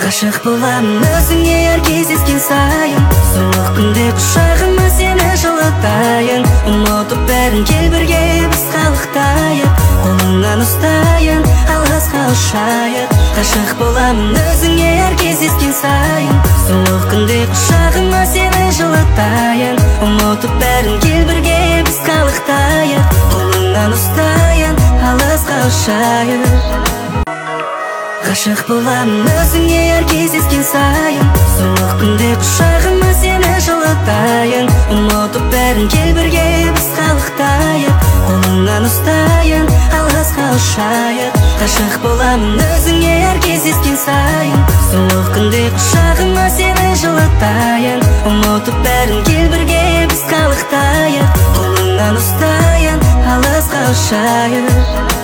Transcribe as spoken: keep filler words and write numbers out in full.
Ғашық боламын өзіңе әр кездескен сайын, суық күнде құшағыма сені жылытайын. Ұмытып бәрін кел бірге біз қалықтайық, қолыңнан ұстайын, алысқа ұшайық. Ғашық боламын өзіңе әр кездескен сайын, суық күнде құшағыма сені жылытайын. Ұмытып бәрін кел бірге біз қалықтайық, қолыңнан ұстайын, алысқа ұшайық. Ғашық боламын өзіңе әр кездескен сайын, суық күнде құшағыма сені жылытайын. Ұмытып бәрін кел бірге біз қалықтайық, қолыңнан ұстайын, алысқа ұшайық. Ғашық боламын өзіңе әр кездескен сайын, суық күнде құшағыма сені жылытайын. Ұмытып бәрін кел бірге біз қалықтайық, қолыңнан ұстайын, алысқа ұшайық.